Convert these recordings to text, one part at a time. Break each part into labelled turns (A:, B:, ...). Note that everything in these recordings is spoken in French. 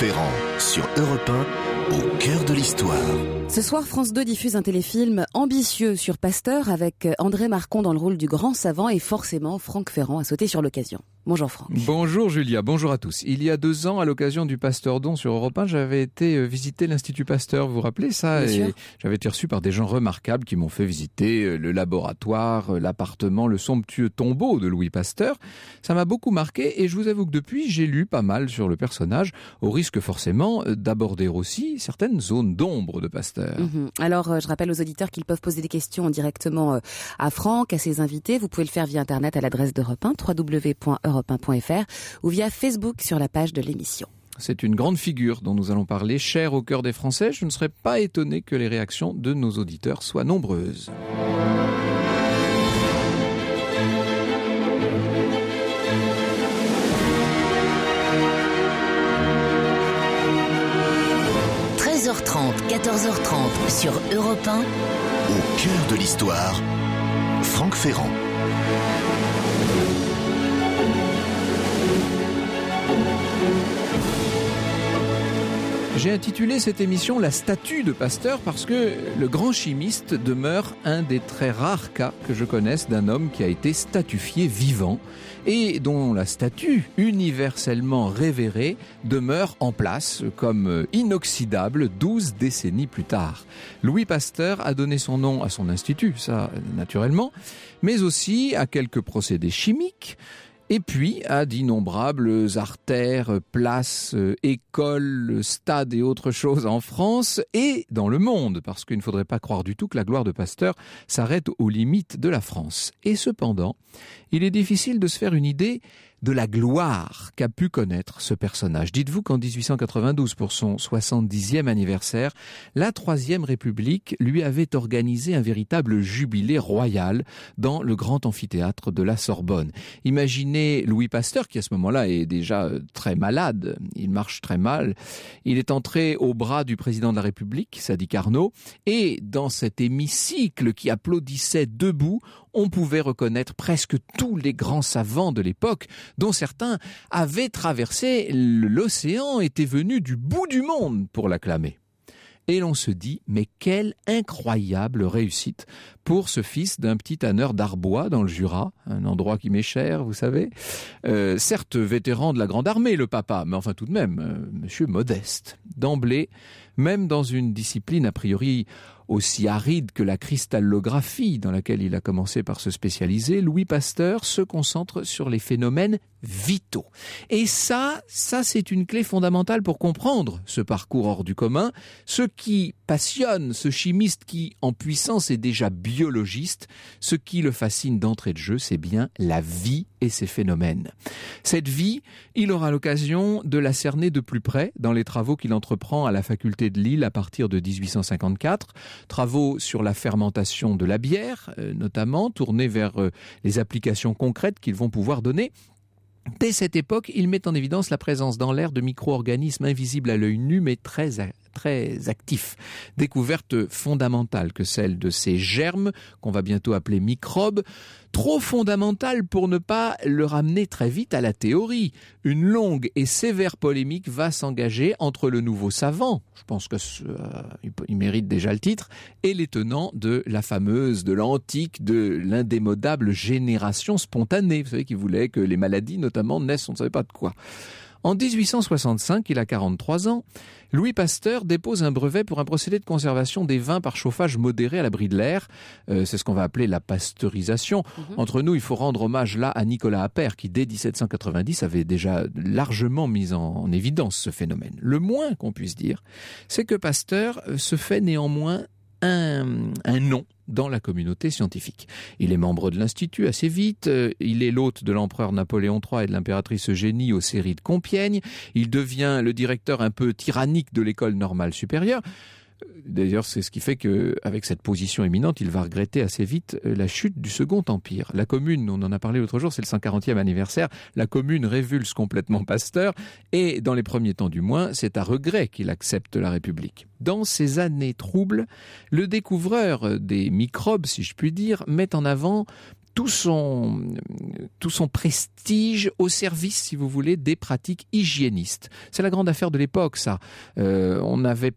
A: Ferrand, sur Europe 1, au cœur de l'histoire.
B: Ce soir, France 2 diffuse un téléfilm ambitieux sur Pasteur avec André Marcon dans le rôle du grand savant et forcément Franck Ferrand a sauté sur l'occasion. Bonjour Franck.
C: Bonjour Julia, bonjour à tous. Il y a 2 ans, à l'occasion du Pasteur Don sur Europe 1, j'avais été visiter l'Institut Pasteur, vous vous rappelez ça?
B: Bien sûr.
C: J'avais été reçu par des gens remarquables qui m'ont fait visiter le laboratoire, l'appartement, le somptueux tombeau de Louis Pasteur. Ça m'a beaucoup marqué et je vous avoue que depuis, j'ai lu pas mal sur le personnage, au risque forcément d'aborder aussi certaines zones d'ombre de Pasteur.
B: Alors, je rappelle aux auditeurs qu'ils peuvent poser des questions directement à Franck, à ses invités. Vous pouvez le faire via Internet à l'adresse d'Europe 1, www.europe1.fr ou via Facebook sur la page de l'émission.
C: C'est une grande figure dont nous allons parler, chère au cœur des Français. Je ne serais pas étonné que les réactions de nos auditeurs soient nombreuses.
D: h 14h30 sur Europe 1.
A: Au cœur de l'histoire, Franck Ferrand.
C: J'ai intitulé cette émission « La statue de Pasteur » parce que le grand chimiste demeure un des très rares cas que je connaisse d'un homme qui a été statufié vivant et dont la statue, universellement révérée, demeure en place comme inoxydable 12 décennies plus tard. Louis Pasteur a donné son nom à son institut, ça naturellement, mais aussi à quelques procédés chimiques, et puis à d'innombrables artères, places, écoles, stades et autres choses en France et dans le monde, parce qu'il ne faudrait pas croire du tout que la gloire de Pasteur s'arrête aux limites de la France. Et cependant, il est difficile de se faire une idée de la gloire qu'a pu connaître ce personnage. Dites-vous qu'en 1892, pour son 70e anniversaire, la Troisième République lui avait organisé un véritable jubilé royal dans le grand amphithéâtre de la Sorbonne. Imaginez Louis Pasteur, qui à ce moment-là est déjà très malade, il marche très mal. Il est entré au bras du président de la République, Sadi Carnot, et dans cet hémicycle qui applaudissait debout, on pouvait reconnaître presque tous les grands savants de l'époque, dont certains avaient traversé l'océan, étaient venus du bout du monde pour l'acclamer. Et l'on se dit, mais quelle incroyable réussite pour ce fils d'un petit tanneur d'Arbois dans le Jura, un endroit qui m'est cher, vous savez. Certes, vétéran de la Grande Armée, le papa, mais enfin tout de même, monsieur modeste. D'emblée, même dans une discipline a priori aussi aride que la cristallographie, dans laquelle il a commencé par se spécialiser, Louis Pasteur se concentre sur les phénomènes vitaux. Et ça c'est une clé fondamentale pour comprendre ce parcours hors du commun. Ce qui passionne ce chimiste qui, en puissance, est déjà biologiste, ce qui le fascine d'entrée de jeu, c'est bien la vie et ses phénomènes. Cette vie, il aura l'occasion de la cerner de plus près dans les travaux qu'il entreprend à la faculté de Lille à partir de 1854, travaux sur la fermentation de la bière, notamment, tournés vers les applications concrètes qu'ils vont pouvoir donner. Dès cette époque, il met en évidence la présence dans l'air de micro-organismes invisibles à l'œil nu, mais très actifs. Découverte fondamentale que celle de ces germes, qu'on va bientôt appeler microbes, trop fondamentale pour ne pas le ramener très vite à la théorie. Une longue et sévère polémique va s'engager entre le nouveau savant, je pense qu'il mérite déjà le titre, et les tenants de la fameuse, de l'antique, de l'indémodable génération spontanée. Vous savez, qui voulait que les maladies, notamment, naissent, on ne savait pas de quoi. En 1865, il a 43 ans, Louis Pasteur dépose un brevet pour un procédé de conservation des vins par chauffage modéré à l'abri de l'air. C'est ce qu'on va appeler la pasteurisation. Entre nous, il faut rendre hommage là à Nicolas Appert, qui dès 1790 avait déjà largement mis en évidence ce phénomène. Le moins qu'on puisse dire, c'est que Pasteur se fait néanmoins un nom dans la communauté scientifique. Il est membre de l'Institut assez vite, il est l'hôte de l'empereur Napoléon III et de l'impératrice Eugénie aux séries de Compiègne, il devient le directeur un peu tyrannique de l'école normale supérieure. D'ailleurs, c'est ce qui fait qu'avec cette position éminente, il va regretter assez vite la chute du Second Empire. La Commune, on en a parlé l'autre jour, c'est le 140e anniversaire, la Commune révulse complètement Pasteur, et dans les premiers temps du moins, c'est à regret qu'il accepte la République. Dans ces années troubles, le découvreur des microbes, si je puis dire, met en avant tout son prestige au service, si vous voulez, des pratiques hygiénistes. C'est la grande affaire de l'époque, ça. On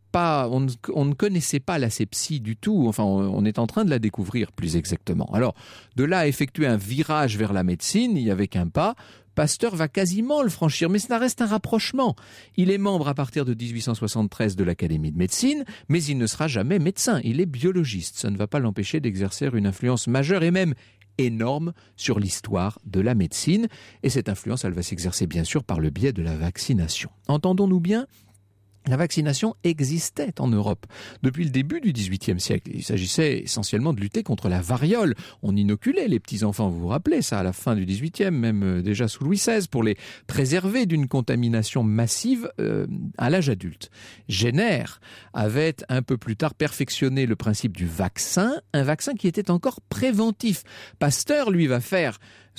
C: ne connaissait pas l'asepsie du tout. Enfin, on est en train de la découvrir, plus exactement. Alors, de là à effectuer un virage vers la médecine, il n'y avait qu'un pas. Pasteur va quasiment le franchir, mais ça reste un rapprochement. Il est membre à partir de 1873 de l'Académie de médecine, mais il ne sera jamais médecin. Il est biologiste. Ça ne va pas l'empêcher d'exercer une influence majeure et même énorme sur l'histoire de la médecine. Et cette influence, elle va s'exercer bien sûr par le biais de la vaccination. Entendons-nous bien ? La vaccination existait en Europe depuis le début du XVIIIe siècle. Il s'agissait essentiellement de lutter contre la variole. On inoculait les petits-enfants, vous vous rappelez ça, à la fin du XVIIIe, même déjà sous Louis XVI, pour les préserver d'une contamination massive à l'âge adulte. Jenner avait un peu plus tard perfectionné le principe du vaccin, un vaccin qui était encore préventif. Pasteur, lui, va faire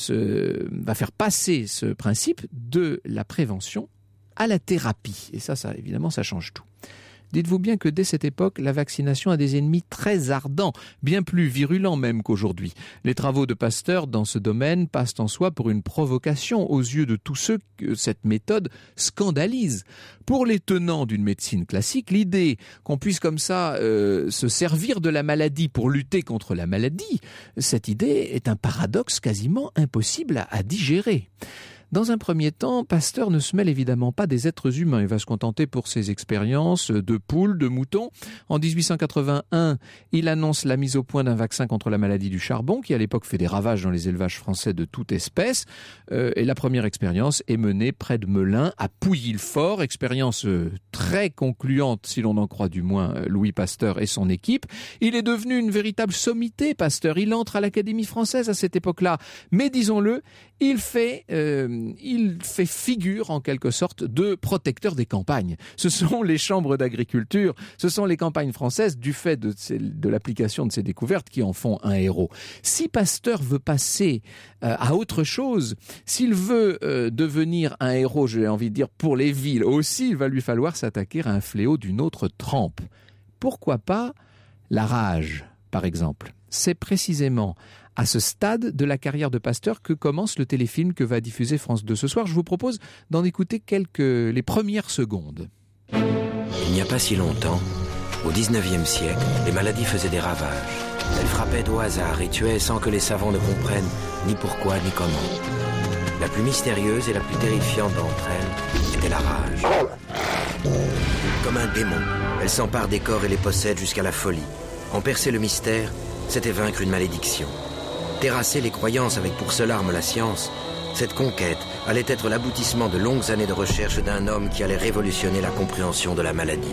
C: passer ce principe de la prévention à la thérapie. Et ça, évidemment, ça change tout. Dites-vous bien que dès cette époque, la vaccination a des ennemis très ardents, bien plus virulents même qu'aujourd'hui. Les travaux de Pasteur dans ce domaine passent en soi pour une provocation aux yeux de tous ceux que cette méthode scandalise. Pour les tenants d'une médecine classique, l'idée qu'on puisse comme ça se servir de la maladie pour lutter contre la maladie, cette idée est un paradoxe quasiment impossible à digérer. Dans un premier temps, Pasteur ne se mêle évidemment pas des êtres humains. Il va se contenter pour ses expériences de poules, de moutons. En 1881, il annonce la mise au point d'un vaccin contre la maladie du charbon, qui à l'époque fait des ravages dans les élevages français de toute espèce. Et la première expérience est menée près de Melun, à Pouilly-le-Fort. Expérience très concluante, si l'on en croit du moins Louis Pasteur et son équipe. Il est devenu une véritable sommité, Pasteur. Il entre à l'Académie française à cette époque-là. Mais disons-le, il fait figure en quelque sorte de protecteur des campagnes. Ce sont les chambres d'agriculture, ce sont les campagnes françaises du fait de l'application de ces découvertes qui en font un héros. Si Pasteur veut passer à autre chose, s'il veut devenir un héros, j'ai envie de dire pour les villes aussi, il va lui falloir s'attaquer à un fléau d'une autre trempe. Pourquoi pas la rage, par exemple ? C'est précisément à ce stade de la carrière de Pasteur que commence le téléfilm que va diffuser France 2 ce soir. Je vous propose d'en écouter les premières secondes.
E: Il n'y a pas si longtemps, au 19e siècle, les maladies faisaient des ravages. Elles frappaient au hasard et tuaient sans que les savants ne comprennent ni pourquoi ni comment. La plus mystérieuse et la plus terrifiante d'entre elles était la rage. Comme un démon, elle s'empare des corps et les possède jusqu'à la folie. En percer le mystère, c'était vaincre une malédiction. Terrasser les croyances avec pour seule arme la science, cette conquête allait être l'aboutissement de longues années de recherche d'un homme qui allait révolutionner la compréhension de la maladie.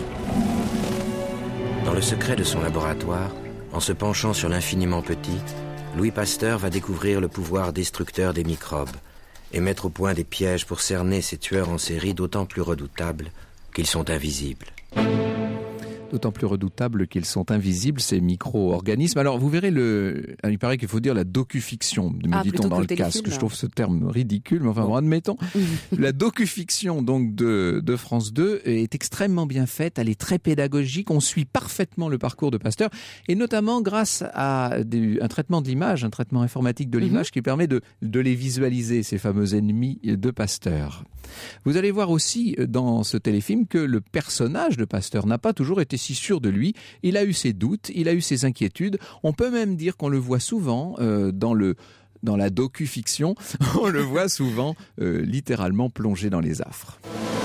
E: Dans le secret de son laboratoire, en se penchant sur l'infiniment petit, Louis Pasteur va découvrir le pouvoir destructeur des microbes et mettre au point des pièges pour cerner ces tueurs en série d'autant plus redoutables qu'ils sont invisibles.
C: D'autant plus redoutables qu'ils sont invisibles, ces micro-organismes. Alors, vous verrez, il paraît qu'il faut dire la docu-fiction, me dit-on dans le casque. Je trouve ce terme ridicule, mais enfin, bon, admettons. La docu-fiction, donc, de France 2 est extrêmement bien faite, elle est très pédagogique, on suit parfaitement le parcours de Pasteur, et notamment grâce à un traitement de l'image, un traitement informatique de l'image qui permet de les visualiser, ces fameux ennemis de Pasteur. Vous allez voir aussi dans ce téléfilm que le personnage de Pasteur n'a pas toujours été si sûr de lui. Il a eu ses doutes, il a eu ses inquiétudes. On peut même dire qu'on le voit souvent dans la docu-fiction, on le voit souvent littéralement plongé dans les affres.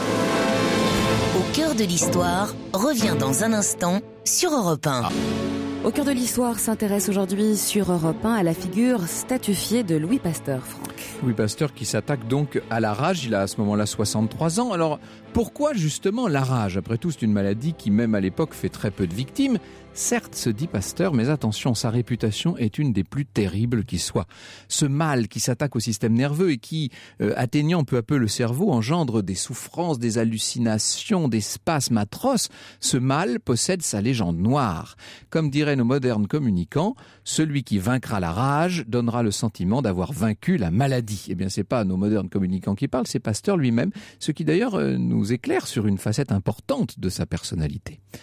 D: Au cœur de l'histoire revient dans un instant sur Europe 1.
B: Au cœur de l'histoire s'intéresse aujourd'hui sur Europe 1 à la figure statufiée de Louis Pasteur, Franck.
C: Louis Pasteur qui s'attaque donc à la rage, il a à ce moment-là 63 ans. Alors pourquoi justement la rage ? Après tout, c'est une maladie qui même à l'époque fait très peu de victimes. Certes, se dit Pasteur, mais attention, sa réputation est une des plus terribles qui soit. Ce mal qui s'attaque au système nerveux et qui, atteignant peu à peu le cerveau, engendre des souffrances, des hallucinations, des spasmes atroces. Ce mal possède sa légende noire. Comme diraient nos modernes communicants, celui qui vaincra la rage donnera le sentiment d'avoir vaincu la maladie. Eh bien, c'est pas nos modernes communicants qui parlent, c'est Pasteur lui-même, ce qui d'ailleurs nous éclaire sur une facette importante de sa personnalité.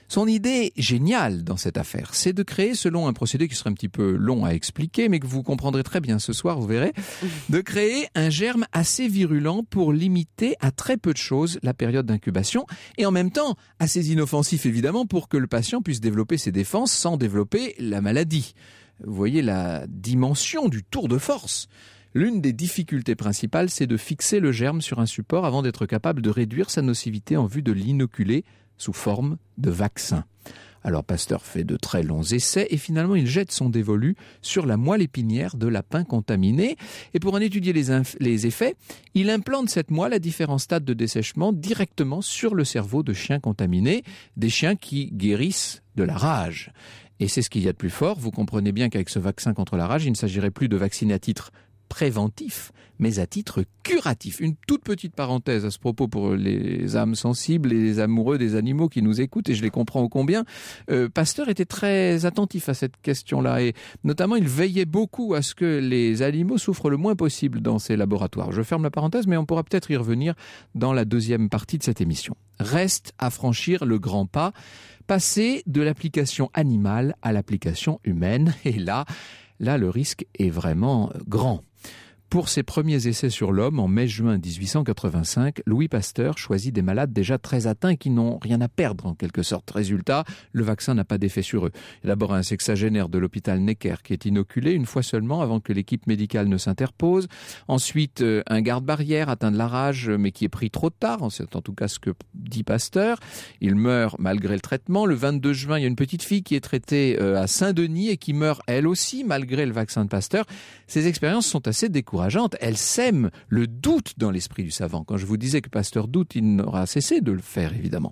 C: Son idée géniale dans cette affaire, c'est de créer, selon un procédé qui serait un petit peu long à expliquer, mais que vous comprendrez très bien ce soir, vous verrez, de créer un germe assez virulent pour limiter à très peu de choses la période d'incubation et en même temps assez inoffensif évidemment pour que le patient puisse développer ses défenses sans développer la maladie. Vous voyez la dimension du tour de force. L'une des difficultés principales, c'est de fixer le germe sur un support avant d'être capable de réduire sa nocivité en vue de l'inoculer sous forme de vaccin. Alors Pasteur fait de très longs essais et finalement il jette son dévolu sur la moelle épinière de lapin contaminé. Et pour en étudier les effets, il implante cette moelle à différents stades de dessèchement directement sur le cerveau de chiens contaminés, des chiens qui guérissent de la rage. Et c'est ce qu'il y a de plus fort. Vous comprenez bien qu'avec ce vaccin contre la rage, il ne s'agirait plus de vacciner à titre préventif, mais à titre curatif. Une toute petite parenthèse à ce propos pour les âmes sensibles et les amoureux des animaux qui nous écoutent, et je les comprends ô combien. Pasteur était très attentif à cette question-là, et notamment il veillait beaucoup à ce que les animaux souffrent le moins possible dans ses laboratoires. Je ferme la parenthèse, mais on pourra peut-être y revenir dans la deuxième partie de cette émission. Reste à franchir le grand pas, passer de l'application animale à l'application humaine, et là, le risque est vraiment grand. Pour ses premiers essais sur l'homme, en mai-juin 1885, Louis Pasteur choisit des malades déjà très atteints qui n'ont rien à perdre en quelque sorte. Résultat, le vaccin n'a pas d'effet sur eux. Il y a d'abord un sexagénaire de l'hôpital Necker qui est inoculé une fois seulement avant que l'équipe médicale ne s'interpose. Ensuite, un garde-barrière atteint de la rage mais qui est pris trop tard, c'est en tout cas ce que dit Pasteur. Il meurt malgré le traitement. Le 22 juin, il y a une petite fille qui est traitée à Saint-Denis et qui meurt elle aussi malgré le vaccin de Pasteur. Ces expériences sont assez décourageantes. Elle sème le doute dans l'esprit du savant. Quand je vous disais que Pasteur doute, il n'aura cessé de le faire, évidemment.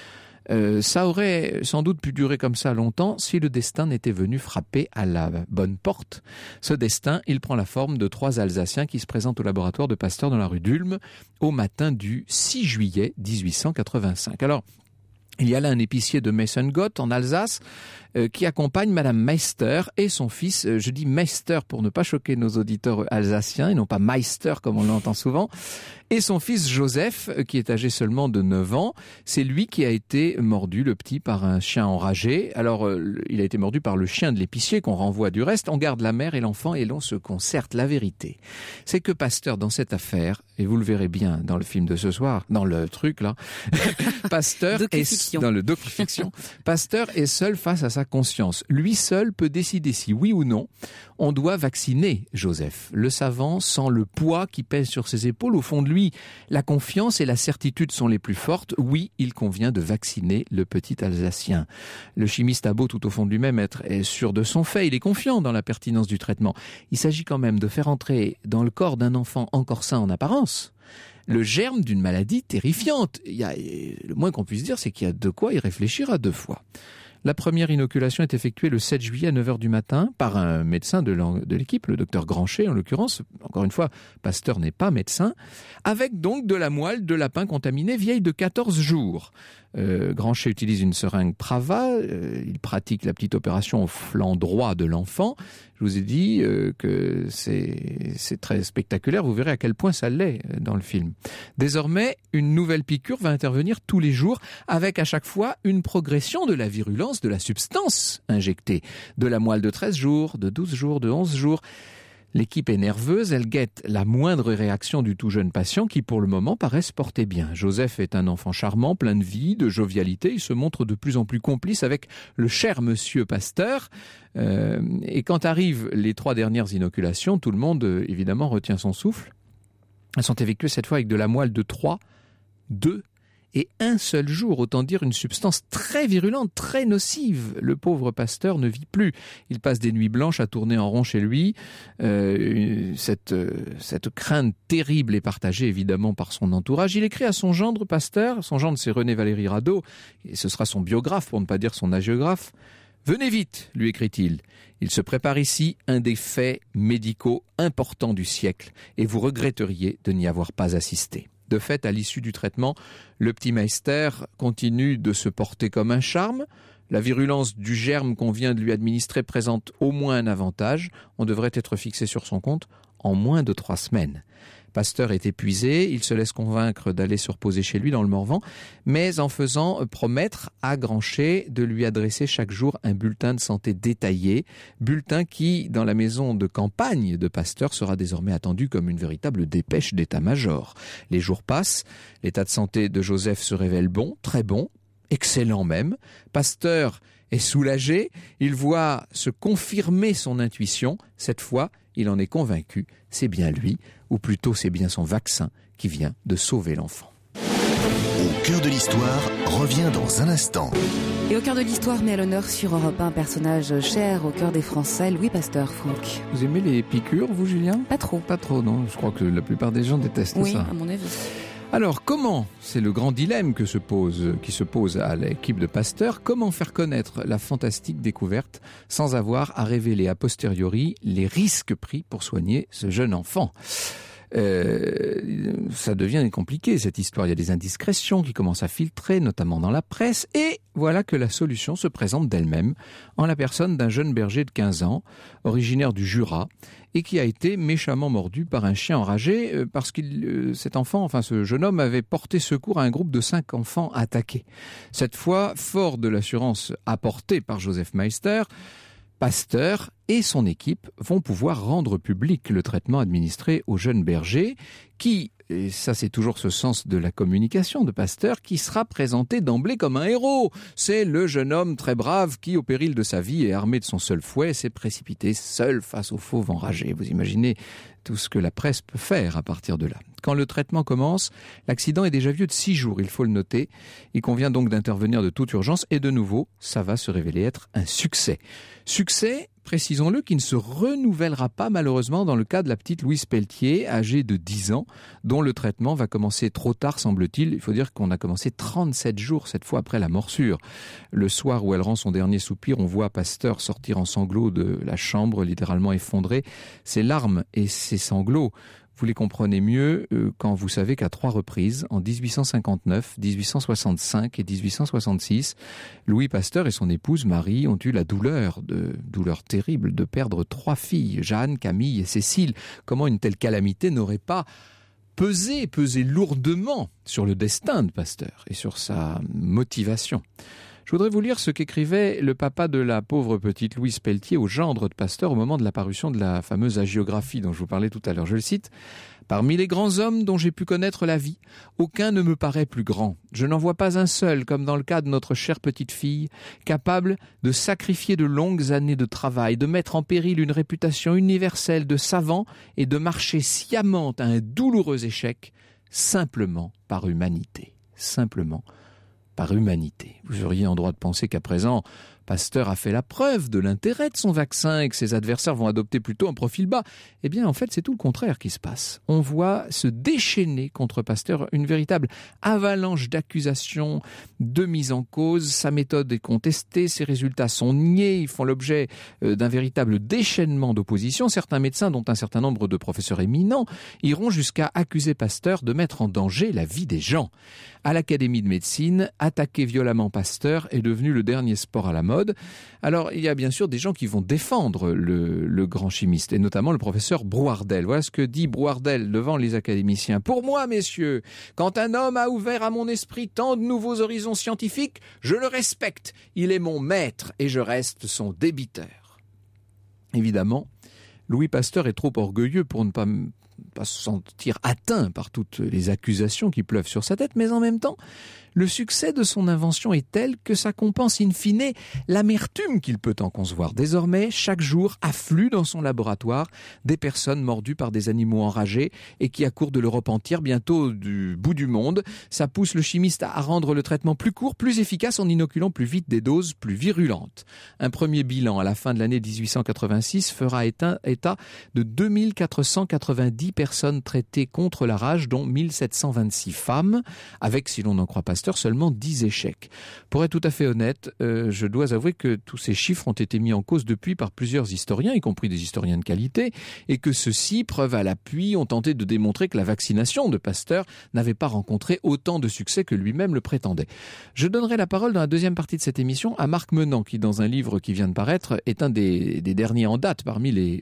C: Ça aurait sans doute pu durer comme ça longtemps si le destin n'était venu frapper à la bonne porte. Ce destin, il prend la forme de 3 Alsaciens qui se présentent au laboratoire de Pasteur dans la rue d'Ulm au matin du 6 juillet 1885. Alors, il y a là un épicier de Messengott en Alsace qui accompagne Madame Meister et son fils. Je dis Meister pour ne pas choquer nos auditeurs alsaciens et non pas Meister comme on l'entend souvent. Et son fils Joseph qui est âgé seulement de 9 ans. C'est lui qui a été mordu, le petit, par un chien enragé. Alors il a été mordu par le chien de l'épicier qu'on renvoie du reste. On garde la mère et l'enfant et l'on se concerte. La vérité, c'est que Pasteur dans cette affaire, et vous le verrez bien dans le film de ce soir, dans le truc là, Pasteur est dans le docu-fiction. Pasteur est seul face à sa conscience. Lui seul peut décider si oui ou non on doit vacciner Joseph. Le savant sent le poids qui pèse sur ses épaules. Au fond de lui, la confiance et la certitude sont les plus fortes. Oui, il convient de vacciner le petit Alsacien. Le chimiste a beau tout au fond de lui-même être sûr de son fait. Il est confiant dans la pertinence du traitement. Il s'agit quand même de faire entrer dans le corps d'un enfant encore sain en apparence le germe d'une maladie terrifiante. Le moins qu'on puisse dire, c'est qu'il y a de quoi y réfléchir à 2 fois. La première inoculation est effectuée le 7 juillet à 9h du matin par un médecin de l'équipe, le docteur Granchet en l'occurrence. Encore une fois, Pasteur n'est pas médecin. Avec donc de la moelle de lapin contaminée vieille de 14 jours. Granchet utilise une seringue Prava. Il pratique la petite opération au flanc droit de l'enfant. Je vous ai dit que c'est très spectaculaire. Vous verrez à quel point ça l'est dans le film. Désormais, une nouvelle piqûre va intervenir tous les jours avec à chaque fois une progression de la virulence de la substance injectée. De la moelle de 13 jours, de 12 jours, de 11 jours. L'équipe est nerveuse, elle guette la moindre réaction du tout jeune patient qui pour le moment paraît se porter bien. Joseph est un enfant charmant, plein de vie, de jovialité. Il se montre de plus en plus complice avec le cher monsieur Pasteur. Et quand arrivent les 3 dernières inoculations, tout le monde évidemment retient son souffle. Elles sont effectuées cette fois avec de la moelle de 3, 2 et 1 seul jour, autant dire une substance très virulente, très nocive. Le pauvre Pasteur ne vit plus. Il passe des nuits blanches à tourner en rond chez lui. Cette crainte terrible est partagée évidemment par son entourage. Il écrit à son gendre Pasteur, son gendre c'est René-Valéry Radaud, et ce sera son biographe pour ne pas dire son hagiographe. « Venez vite », lui écrit-il. « Il se prépare ici un des faits médicaux importants du siècle, et vous regretteriez de n'y avoir pas assisté. » De fait, à l'issue du traitement, le petit Meister continue de se porter comme un charme. La virulence du germe qu'on vient de lui administrer présente au moins un avantage. On devrait être fixé sur son compte en moins de 3 semaines. Pasteur est épuisé, il se laisse convaincre d'aller se reposer chez lui dans le Morvan, mais en faisant promettre à Grancher de lui adresser chaque jour un bulletin de santé détaillé, bulletin qui, dans la maison de campagne de Pasteur, sera désormais attendu comme une véritable dépêche d'état-major. Les jours passent, l'état de santé de Joseph se révèle bon, très bon, excellent même. Pasteur est soulagé, il voit se confirmer son intuition. Cette fois, il en est convaincu, c'est bien lui, ou plutôt c'est bien son vaccin qui vient de sauver l'enfant.
A: Au cœur de l'histoire revient dans un instant.
B: Et au cœur de l'histoire met à l'honneur sur Europe 1 un personnage cher au cœur des Français, Louis Pasteur, Franck.
C: Vous aimez les piqûres, vous, Julien ?
B: Pas trop.
C: Pas trop, non. Je crois que la plupart des gens détestent ça.
B: Oui, à mon avis.
C: Alors, comment, c'est le grand dilemme qui se pose à l'équipe de Pasteur, comment faire connaître la fantastique découverte sans avoir à révéler a posteriori les risques pris pour soigner ce jeune enfant ? Ça devient compliqué cette histoire, il y a des indiscrétions qui commencent à filtrer, notamment dans la presse, et voilà que la solution se présente d'elle-même en la personne d'un jeune berger de 15 ans, originaire du Jura, et qui a été méchamment mordu par un chien enragé parce que ce jeune homme avait porté secours à un groupe de 5 enfants attaqués. Cette fois, fort de l'assurance apportée par Joseph Meister, Pasteur et son équipe vont pouvoir rendre public le traitement administré au jeune berger qui, et ça c'est toujours ce sens de la communication de Pasteur, qui sera présenté d'emblée comme un héros. C'est le jeune homme très brave qui, au péril de sa vie et armé de son seul fouet, s'est précipité seul face au fauve enragé. Vous imaginez tout ce que la presse peut faire à partir de là. Quand le traitement commence, l'accident est déjà vieux de 6 jours, il faut le noter. Il convient donc d'intervenir de toute urgence et de nouveau, ça va se révéler être un succès. Succès, précisons-le, qui ne se renouvellera pas malheureusement dans le cas de la petite Louise Pelletier, âgée de 10 ans, dont le traitement va commencer trop tard, semble-t-il. Il faut dire qu'on a commencé 37 jours cette fois après la morsure. Le soir où elle rend son dernier soupir, on voit Pasteur sortir en sanglots de la chambre, littéralement effondré. Ses larmes et ses sanglots, vous les comprenez mieux quand vous savez qu'à 3 reprises, en 1859, 1865 et 1866, Louis Pasteur et son épouse Marie ont eu la douleur terrible de perdre 3 filles, Jeanne, Camille et Cécile. Comment une telle calamité n'aurait pas pesé lourdement sur le destin de Pasteur et sur sa motivation ? Je voudrais vous lire ce qu'écrivait le papa de la pauvre petite Louise Pelletier au gendre de Pasteur au moment de la parution de la fameuse hagiographie dont je vous parlais tout à l'heure. Je le cite. « Parmi les grands hommes dont j'ai pu connaître la vie, aucun ne me paraît plus grand. Je n'en vois pas un seul, comme dans le cas de notre chère petite fille, capable de sacrifier de longues années de travail, de mettre en péril une réputation universelle de savant et de marcher sciemment à un douloureux échec, simplement par humanité. » Simplement par humanité. Vous auriez en droit de penser qu'à présent, Pasteur a fait la preuve de l'intérêt de son vaccin et que ses adversaires vont adopter plutôt un profil bas. Eh bien, en fait, c'est tout le contraire qui se passe. On voit se déchaîner contre Pasteur une véritable avalanche d'accusations, de mise en cause. Sa méthode est contestée, ses résultats sont niés, ils font l'objet d'un véritable déchaînement d'opposition. Certains médecins, dont un certain nombre de professeurs éminents, iront jusqu'à accuser Pasteur de mettre en danger la vie des gens. À l'Académie de médecine, attaquer violemment Pasteur est devenu le dernier sport à la mode. Alors, il y a bien sûr des gens qui vont défendre le grand chimiste, et notamment le professeur Brouardel. Voilà ce que dit Brouardel devant les académiciens. « Pour moi, messieurs, quand un homme a ouvert à mon esprit tant de nouveaux horizons scientifiques, je le respecte. Il est mon maître et je reste son débiteur. » Évidemment, Louis Pasteur est trop orgueilleux pour ne pas se sentir atteint par toutes les accusations qui pleuvent sur sa tête, mais en même temps, le succès de son invention est tel que ça compense in fine l'amertume qu'il peut en concevoir. Désormais, chaque jour, affluent dans son laboratoire des personnes mordues par des animaux enragés et qui accourent de l'Europe entière, bientôt du bout du monde. Ça pousse le chimiste à rendre le traitement plus court, plus efficace, en inoculant plus vite des doses plus virulentes. Un premier bilan à la fin de l'année 1886 fera état de 2490 10 personnes traitées contre la rage, dont 1726 femmes, avec, si l'on en croit Pasteur, seulement 10 échecs. Pour être tout à fait honnête, je dois avouer que tous ces chiffres ont été mis en cause depuis par plusieurs historiens, y compris des historiens de qualité, et que ceux-ci, preuve à l'appui, ont tenté de démontrer que la vaccination de Pasteur n'avait pas rencontré autant de succès que lui-même le prétendait. Je donnerai la parole dans la deuxième partie de cette émission à Marc Menant, qui, dans un livre qui vient de paraître, est un des derniers en date parmi les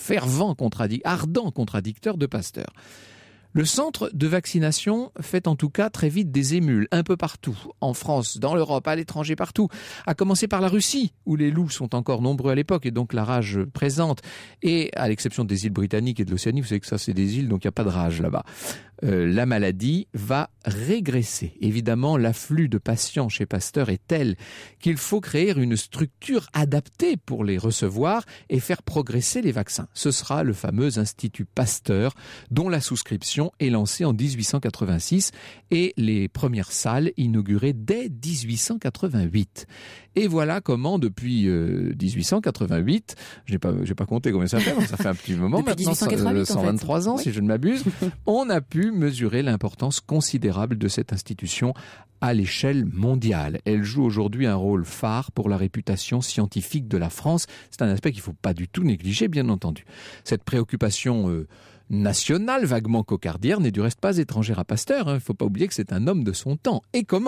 C: ardents contradicteurs de Pasteur. Le centre de vaccination fait en tout cas très vite des émules, un peu partout, en France, dans l'Europe, à l'étranger, partout, à commencer par la Russie, où les loups sont encore nombreux à l'époque et donc la rage présente, et à l'exception des îles britanniques et de l'Océanie, vous savez que ça c'est des îles, donc il n'y a pas de rage là-bas. La maladie va régresser. Évidemment, l'afflux de patients chez Pasteur est tel qu'il faut créer une structure adaptée pour les recevoir et faire progresser les vaccins. Ce sera le fameux Institut Pasteur, dont la souscription est lancée en 1886 et les premières salles inaugurées dès 1888. Et voilà comment, depuis 1888, j'ai pas compté combien ça fait un petit moment
B: depuis
C: maintenant,
B: 123
C: en fait. Ans,
B: oui.
C: si je ne m'abuse, on a pu mesurer l'importance considérable de cette institution à l'échelle mondiale. Elle joue aujourd'hui un rôle phare pour la réputation scientifique de la France. C'est un aspect qu'il ne faut pas du tout négliger, bien entendu. Cette préoccupation nationale, vaguement cocardière, n'est du reste pas étrangère à Pasteur. Il ne faut pas oublier que c'est un homme de son temps. Et comment ?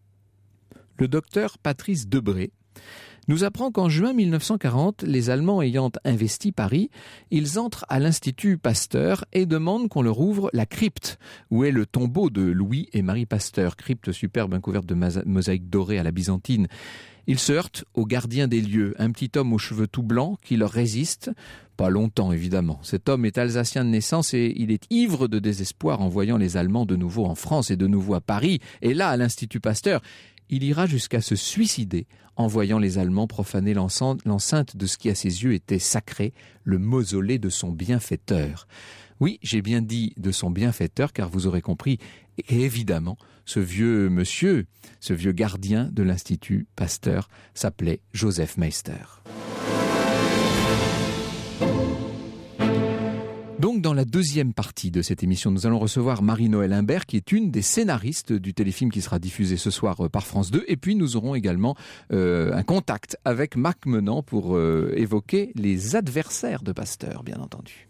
C: Le docteur Patrice Debré nous apprend qu'en juin 1940, les Allemands ayant investi Paris, ils entrent à l'Institut Pasteur et demandent qu'on leur ouvre la crypte, où est le tombeau de Louis et Marie Pasteur, crypte superbe couverte de mosaïques dorées à la byzantine. Ils se heurtent au gardien des lieux, un petit homme aux cheveux tout blancs qui leur résiste. Pas longtemps, évidemment. Cet homme est alsacien de naissance et il est ivre de désespoir en voyant les Allemands de nouveau en France et de nouveau à Paris. Et là, à l'Institut Pasteur, il ira jusqu'à se suicider en voyant les Allemands profaner l'enceinte de ce qui à ses yeux était sacré, le mausolée de son bienfaiteur. Oui, j'ai bien dit de son bienfaiteur, car vous aurez compris, et évidemment, ce vieux monsieur, ce vieux gardien de l'Institut Pasteur s'appelait Joseph Meister. Donc, dans la deuxième partie de cette émission, nous allons recevoir Marie-Noëlle Imbert, qui est une des scénaristes du téléfilm qui sera diffusé ce soir par France 2. Et puis, nous aurons également un contact avec Marc Menant pour évoquer les adversaires de Pasteur, bien entendu.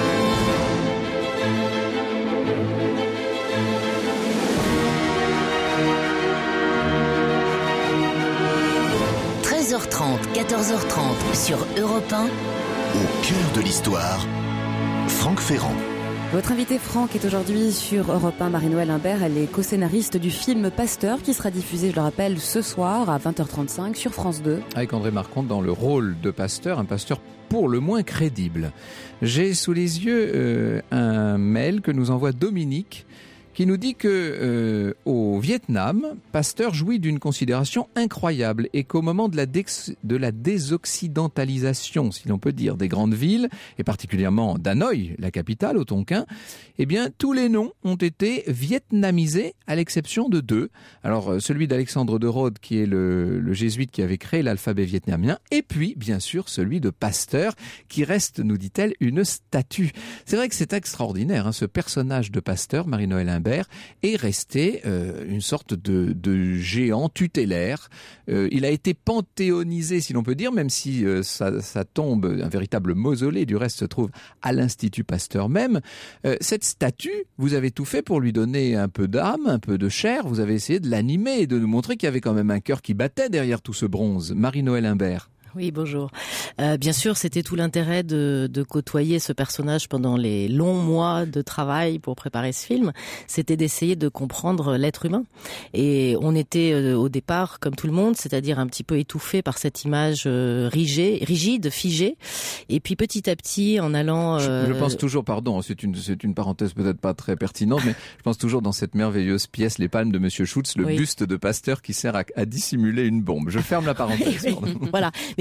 D: – 13h30, 14h30 sur Europe 1.
A: Au cœur de l'histoire, Franck Ferrand.
B: Votre invité Franck est aujourd'hui sur Europe 1, Marie-Noëlle Imbert. Elle est co-scénariste du film Pasteur qui sera diffusé, je le rappelle, ce soir à 20h35 sur France 2.
C: Avec André Marcon dans le rôle de Pasteur, un Pasteur pour le moins crédible. J'ai sous les yeux un mail que nous envoie Dominique qui nous dit que au Vietnam, Pasteur jouit d'une considération incroyable et qu'au moment de la désoccidentalisation, si l'on peut dire, des grandes villes, et particulièrement d'Hanoï, la capitale, au Tonkin, eh bien, tous les noms ont été vietnamisés à l'exception de 2. Alors, celui d'Alexandre de Rhodes, qui est le jésuite qui avait créé l'alphabet vietnamien, et puis, bien sûr, celui de Pasteur, qui reste, nous dit-elle, une statue. C'est vrai que c'est extraordinaire, hein, ce personnage de Pasteur, Marie-Noëlle Imbert, est resté une sorte de géant tutélaire. Il a été panthéonisé, si l'on peut dire, même si sa tombe, un véritable mausolée, du reste, se trouve à l'Institut Pasteur même. Cette statue, vous avez tout fait pour lui donner un peu d'âme, un peu de chair. Vous avez essayé de l'animer et de nous montrer qu'il y avait quand même un cœur qui battait derrière tout ce bronze. Marie-Noëlle Imbert.
F: Oui, bonjour. Bien sûr, c'était tout l'intérêt de côtoyer ce personnage pendant les longs mois de travail pour préparer ce film. C'était d'essayer de comprendre l'être humain. Et on était au départ, comme tout le monde, c'est-à-dire un petit peu étouffé par cette image rigide, figée. Et puis petit à petit, en allant...
C: Je pense toujours, pardon, c'est une parenthèse peut-être pas très pertinente, mais je pense toujours dans cette merveilleuse pièce, Les Palmes de Monsieur Schultz, le buste de Pasteur qui sert à dissimuler une bombe. Je ferme la parenthèse.
F: Voilà.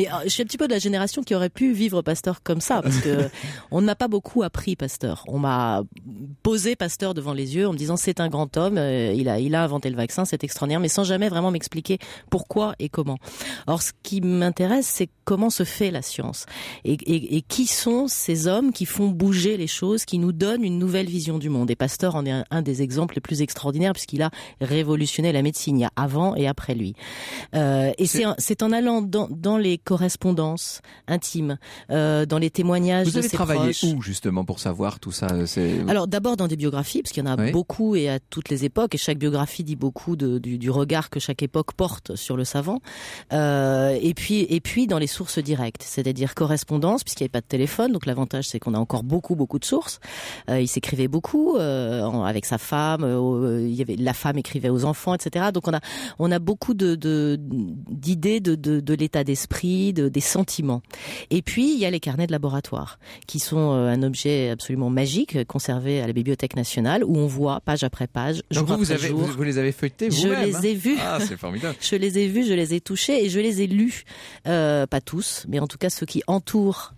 F: Mais je suis un petit peu de la génération qui aurait pu vivre Pasteur comme ça, parce que on ne m'a pas beaucoup appris Pasteur. On m'a posé Pasteur devant les yeux en me disant c'est un grand homme, il a inventé le vaccin, c'est extraordinaire, mais sans jamais vraiment m'expliquer pourquoi et comment. Or, ce qui m'intéresse, c'est comment se fait la science et qui sont ces hommes qui font bouger les choses, qui nous donnent une nouvelle vision du monde. Et Pasteur en est un des exemples les plus extraordinaires puisqu'il a révolutionné la médecine. Il y a avant et après lui. Et c'est en allant dans les correspondances intimes, dans les témoignages de ses proches.
C: Vous avez travaillé où justement pour savoir tout ça?
F: Alors d'abord dans des biographies, parce qu'il y en a beaucoup et à toutes les époques, et chaque biographie dit beaucoup du regard que chaque époque porte sur le savant. Et puis dans les sources directes, c'est-à-dire correspondance, puisqu'il n'y avait pas de téléphone, donc l'avantage c'est qu'on a encore beaucoup de sources. Il s'écrivait beaucoup avec sa femme, la femme écrivait aux enfants, etc. Donc on a beaucoup d'idées de l'état d'esprit, des sentiments. Et puis il y a les carnets de laboratoire, qui sont un objet absolument magique conservé à la Bibliothèque nationale, où on voit page après page, jour après jour.
C: Vous les avez feuilletés vous-même?
F: Je les ai vus.
C: Ah, c'est formidable.
F: Je les ai vus, je les ai touchés et je les ai lus. Pas tous, mais en tout cas ceux qui entourent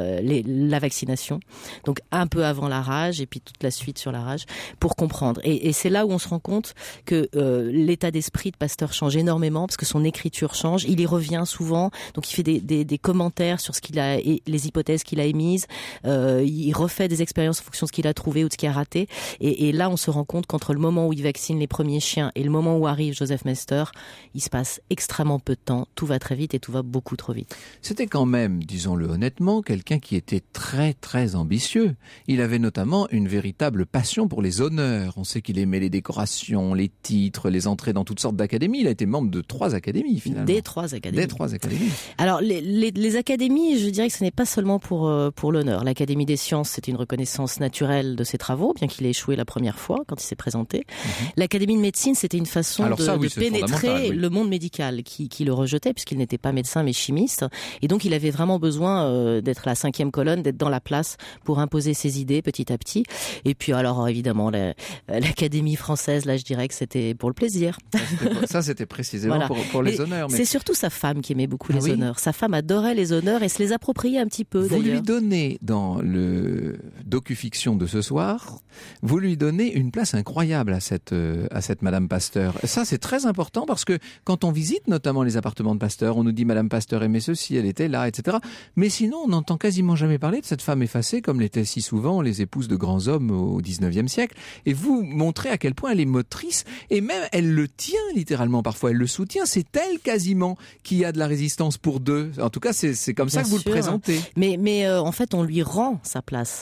F: la vaccination. Donc un peu avant la rage et puis toute la suite sur la rage, pour comprendre. Et c'est là où on se rend compte que l'état d'esprit de Pasteur change énormément, parce que son écriture change. Il y revient souvent, donc il fait des commentaires sur ce qu'il a, les hypothèses qu'il a émises. Il refait des expériences en fonction de ce qu'il a trouvé ou de ce qu'il a raté. Et là, on se rend compte qu'entre le moment où il vaccine les premiers chiens et le moment où arrive Joseph Mester, il se passe extrêmement peu de temps. Tout va très vite et tout va beaucoup trop vite.
C: C'était quand même, disons-le honnêtement, quelqu'un qui était très très ambitieux. Il avait notamment une véritable passion pour les honneurs. On sait qu'il aimait les décorations, les titres, les entrées dans toutes sortes d'académies. Il a été membre de 3 académies finalement.
F: Des 3 académies. Alors les académies, je dirais que ce n'est pas seulement pour l'honneur. L'Académie des sciences, c'est une reconnaissance naturelle de ses travaux, bien qu'il ait échoué la première fois quand il s'est présenté. L'Académie de médecine, c'était une façon de pénétrer le monde médical qui le rejetait, puisqu'il n'était pas médecin mais chimiste. Et donc il avait vraiment besoin d'être la 5e colonne, d'être dans la place pour imposer ses idées petit à petit. Et puis alors évidemment l'Académie française, là je dirais que c'était pour le plaisir.
C: Ça c'était précisément voilà. pour les honneurs. Mais...
F: C'est surtout sa femme qui aimait beaucoup les honneurs. Sa femme adorait les honneurs et se les appropriait un petit peu.
C: Vous lui donnez dans le docu-fiction de ce soir, vous lui donnez une place incroyable à cette Madame Pasteur. Ça c'est très important parce que quand on visite notamment les appartements de Pasteur, on nous dit Madame Pasteur aimait ceci, elle était là, etc. Mais sinon on n'entend quasiment jamais parler de cette femme effacée comme l'étaient si souvent les épouses de grands hommes au XIXe siècle. Et vous montrez à quel point elle est motrice et même elle le tient littéralement parfois, elle le soutient. C'est elle quasiment qui a de la résistance pour deux. En tout cas c'est comme ça que vous le présentez.
F: Mais en fait on lui rend sa place.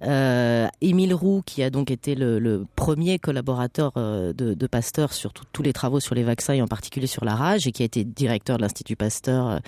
F: Émile Roux, qui a donc été le premier collaborateur de Pasteur sur tous les travaux sur les vaccins et en particulier sur la rage, et qui a été directeur de l'Institut Pasteur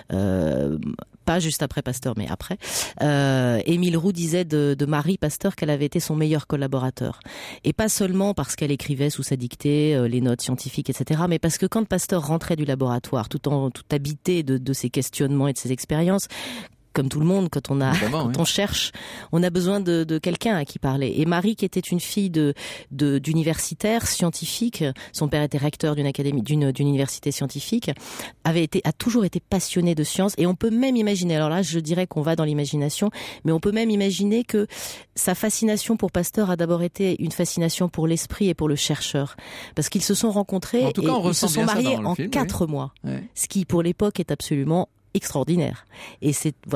F: pas juste après Pasteur mais après. Émile Roux disait de Marie Pasteur qu'elle avait été son meilleur collaborateur, et pas seulement parce qu'elle écrivait sous sa dictée les notes scientifiques, etc., mais parce que quand Pasteur rentrait du laboratoire tout habité de ses questionnements et de ses expériences, comme tout le monde, quand on cherche, on a besoin de quelqu'un à qui parler. Et Marie, qui était une fille d'universitaire scientifique, son père était recteur d'une université scientifique, a toujours été passionnée de science. Et on peut même imaginer, alors là, je dirais qu'on va dans l'imagination, mais on peut même imaginer que sa fascination pour Pasteur a d'abord été une fascination pour l'esprit et pour le chercheur, parce qu'ils se sont rencontrés et ils se sont mariés en 4 mois, ce qui pour l'époque est absolument extraordinaire. Et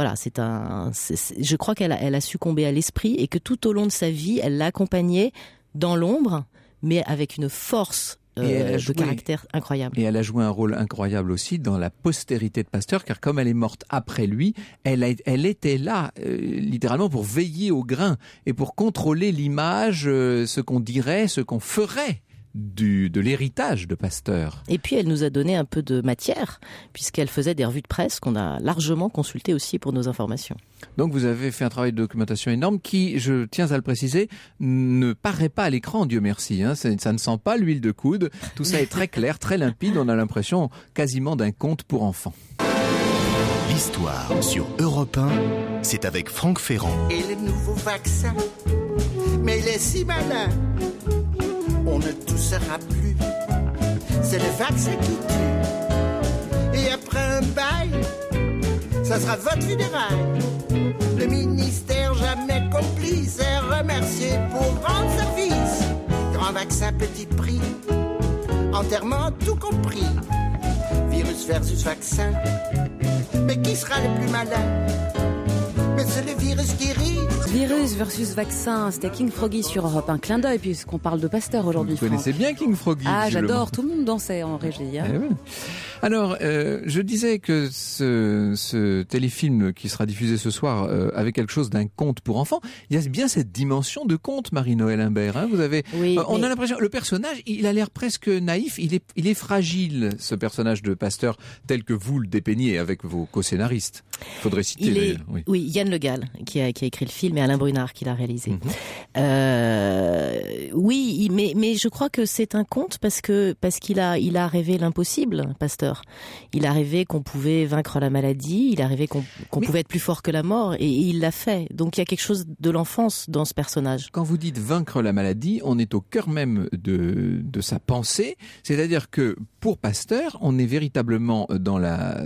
F: je crois qu'elle a succombé à l'esprit, et que tout au long de sa vie, elle l'a accompagné dans l'ombre, mais avec une force de caractère incroyable.
C: Et elle a joué un rôle incroyable aussi dans la postérité de Pasteur, car comme elle est morte après lui, elle était là littéralement pour veiller au grain et pour contrôler l'image, ce qu'on dirait, ce qu'on ferait de l'héritage de Pasteur.
F: Et puis elle nous a donné un peu de matière, puisqu'elle faisait des revues de presse qu'on a largement consultées aussi pour nos informations.
C: Donc vous avez fait un travail de documentation énorme qui, je tiens à le préciser, ne paraît pas à l'écran, Dieu merci. Ça ne sent pas l'huile de coude. Tout ça est très clair, très limpide. On a l'impression quasiment d'un conte pour enfants.
A: L'histoire sur Europe 1, c'est avec Franck Ferrand.
G: Et le nouveau vaccin, mais il est si malin. On ne toussera plus, c'est le vaccin qui tue. Et après un bail, ça sera votre funéraille. Le ministère jamais complice est remercié pour rendre service. Grand vaccin, petit prix, enterrement tout compris. Virus versus vaccin, mais qui sera le plus malin? Mais c'est le virus qui rit.
B: Virus versus vaccin, c'était King Froggy sur Europe 1. Clin d'œil puisqu'on parle de Pasteur aujourd'hui.
C: Vous connaissez bien King Froggy.
B: Ah, j'adore, tout le monde dansait en régie. Hein.
C: Oui. Alors, je disais que ce téléfilm qui sera diffusé ce soir avait quelque chose d'un conte pour enfants. Il y a bien cette dimension de conte, Marie-Noël Imbert. Hein, vous avez, on a l'impression, le personnage, il a l'air presque naïf. Il est fragile, ce personnage de Pasteur, tel que vous le dépeignez avec vos co-scénaristes. Il faudrait citer.
F: Oui, Yann Le Gall qui a écrit le film et Alain Brunard qui l'a réalisé. Oui, mais je crois que c'est un conte parce qu'il a rêvé l'impossible, Pasteur. Il a rêvé qu'on pouvait vaincre la maladie, il a rêvé qu'on pouvait être plus fort que la mort et il l'a fait. Donc il y a quelque chose de l'enfance dans ce personnage.
C: Quand vous dites vaincre la maladie, on est au cœur même de sa pensée, c'est-à-dire que pour Pasteur, on est véritablement dans la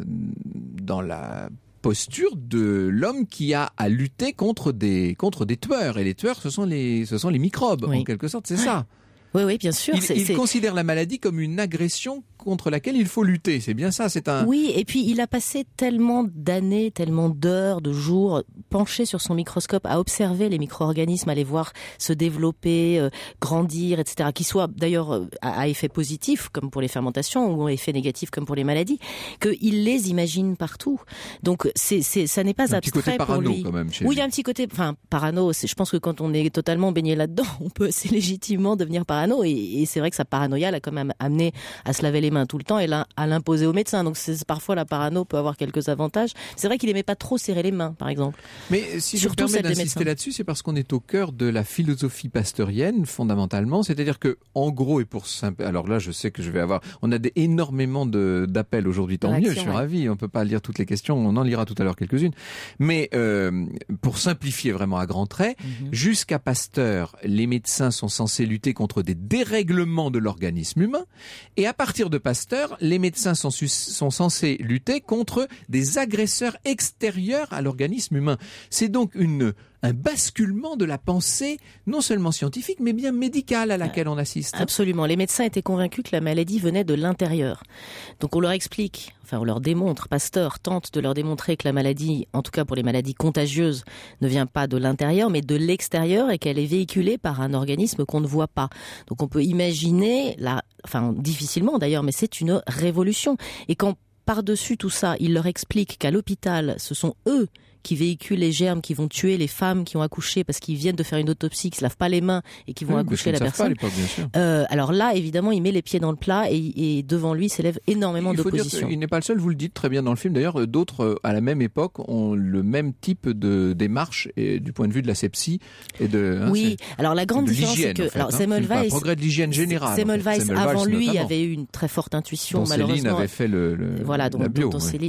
C: posture de l'homme qui a à lutter contre des tueurs. Et les tueurs, ce sont les microbes, en quelque sorte, c'est ça.
F: Oui, bien sûr.
C: Il considère la maladie comme une agression contre laquelle il faut lutter. C'est bien ça,
F: Oui, et puis il a passé tellement d'années, tellement d'heures, de jours, penché sur son microscope à observer les micro-organismes, à les voir se développer, grandir, etc. Qui soient d'ailleurs à effet positif, comme pour les fermentations, ou à effet négatif, comme pour les maladies, qu'il les imagine partout. Donc ça n'est pas abstrait pour lui.
C: Il y a un petit côté parano quand même chez lui.
F: Oui, il y a un petit côté, parano, je pense que quand on est totalement baigné là-dedans, on peut assez légitimement devenir parano, et c'est vrai que sa paranoïa l'a quand même amené à se laver les mains tout le temps et là à l'imposer aux médecins. Donc parfois la parano peut avoir quelques avantages. C'est vrai qu'il aimait pas trop serrer les mains, par exemple.
C: Mais si je me permets d'insister là-dessus, c'est parce qu'on est au cœur de la philosophie pasteurienne fondamentalement. C'est-à-dire que en gros et pour simple, alors là je sais que on a énormément d'appels aujourd'hui. Tant mieux, je suis ravi. On peut pas lire toutes les questions. On en lira tout à l'heure quelques-unes. Mais pour simplifier vraiment à grands traits, jusqu'à Pasteur, les médecins sont censés lutter contre des dérèglements de l'organisme humain, et à partir de Pasteur, les médecins sont censés lutter contre des agresseurs extérieurs à l'organisme humain. C'est donc un basculement de la pensée, non seulement scientifique, mais bien médicale à laquelle on assiste.
F: Absolument. Les médecins étaient convaincus que la maladie venait de l'intérieur. Donc on leur explique, on leur démontre, Pasteur tente de leur démontrer que la maladie, en tout cas pour les maladies contagieuses, ne vient pas de l'intérieur, mais de l'extérieur, et qu'elle est véhiculée par un organisme qu'on ne voit pas. Donc on peut imaginer, difficilement d'ailleurs, mais c'est une révolution. Et quand par-dessus tout ça, il leur explique qu'à l'hôpital, ce sont eux qui véhiculent les germes qui vont tuer les femmes qui ont accouché parce qu'ils viennent de faire une autopsie, qui se lavent pas les mains et qui vont accoucher la personne.
C: Pas à l'époque, bien sûr.
F: Alors là, évidemment, il met les pieds dans le plat et devant lui s'élève énormément d'opposition.
C: Il n'est pas le seul, vous le dites très bien dans le film. D'ailleurs, d'autres à la même époque ont le même type de démarche et du point de vue de la sepsie et de.
F: Alors la grande différence, c'est que
C: Semmelweis, progrès de l'hygiène générale.
F: Semmelweis avant lui avait eu une très forte intuition.
C: Dont
F: malheureusement,
C: Céline avait fait la bio.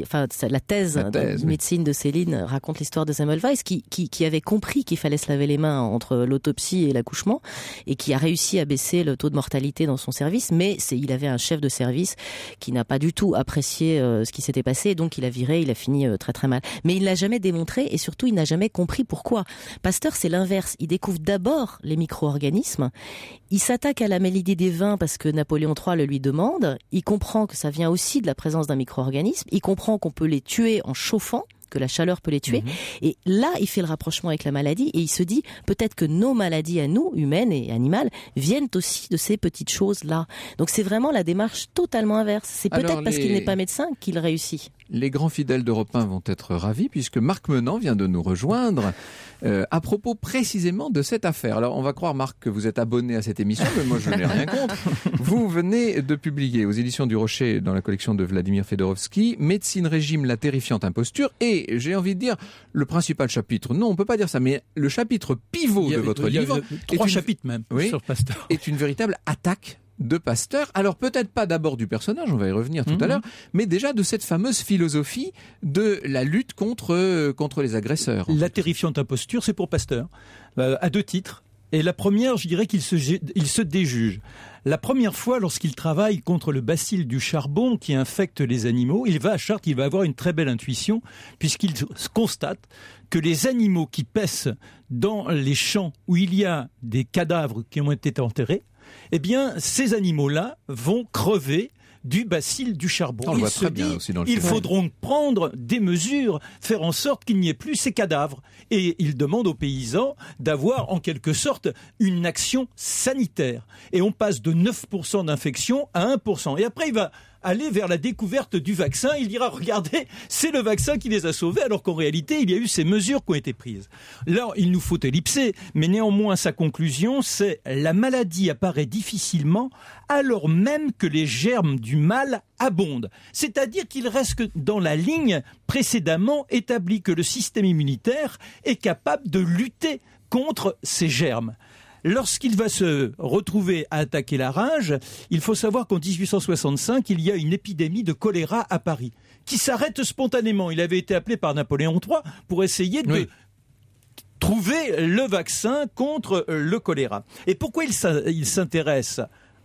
F: La thèse de médecine de Céline raconte l'histoire de Semmelweis qui avait compris qu'il fallait se laver les mains entre l'autopsie et l'accouchement et qui a réussi à baisser le taux de mortalité dans son service, mais il avait un chef de service qui n'a pas du tout apprécié ce qui s'était passé, et donc il a fini très très mal. Mais il l'a jamais démontré et surtout il n'a jamais compris pourquoi. Pasteur, c'est l'inverse. Il découvre d'abord les micro-organismes, il s'attaque à la maladie des vins parce que Napoléon III le lui demande, il comprend que ça vient aussi de la présence d'un micro-organisme, il comprend qu'on peut les tuer en chauffant, que la chaleur peut les tuer. Et là, il fait le rapprochement avec la maladie et il se dit peut-être que nos maladies à nous, humaines et animales, viennent aussi de ces petites choses-là. Donc c'est vraiment la démarche totalement inverse. C'est peut-être parce qu'il n'est pas médecin qu'il réussit.
C: Les grands fidèles d'Europe 1 vont être ravis puisque Marc Menant vient de nous rejoindre à propos précisément de cette affaire. Alors on va croire, Marc, que vous êtes abonné à cette émission, mais moi je n'ai rien contre. Vous venez de publier aux éditions du Rocher, dans la collection de Vladimir Fedorovski, Médecine Régime, la terrifiante imposture, et j'ai envie de dire le principal chapitre, non on peut pas dire ça, mais le chapitre pivot de votre livre,
H: trois chapitres même sur Pasteur,
C: est une véritable attaque de Pasteur. Alors peut-être pas d'abord du personnage, on va y revenir tout à l'heure, mais déjà de cette fameuse philosophie de la lutte contre les agresseurs.
H: La terrifiante imposture, c'est pour Pasteur, à deux titres. Et la première, je dirais qu'il se déjuge. La première fois, lorsqu'il travaille contre le bacille du charbon qui infecte les animaux, il va à Chartres, il va avoir une très belle intuition, puisqu'il constate que les animaux qui paissent dans les champs où il y a des cadavres qui ont été enterrés, eh bien, ces animaux-là vont crever du bacille du charbon.
C: Il se dit,
H: il faudra prendre des mesures, faire en sorte qu'il n'y ait plus ces cadavres. Et il demande aux paysans d'avoir en quelque sorte une action sanitaire. Et on passe de 9% d'infection à 1%. Et après, il va aller vers la découverte du vaccin. Il dira, regardez, c'est le vaccin qui les a sauvés, alors qu'en réalité, il y a eu ces mesures qui ont été prises. Là, il nous faut ellipser, mais néanmoins, sa conclusion, c'est la maladie apparaît difficilement alors même que les germes du mal abondent. C'est-à-dire qu'il reste dans la ligne précédemment établie que le système immunitaire est capable de lutter contre ces germes. Lorsqu'il va se retrouver à attaquer la rage, il faut savoir qu'en 1865, il y a une épidémie de choléra à Paris, qui s'arrête spontanément. Il avait été appelé par Napoléon III pour essayer de trouver le vaccin contre le choléra. Et pourquoi il s'intéresse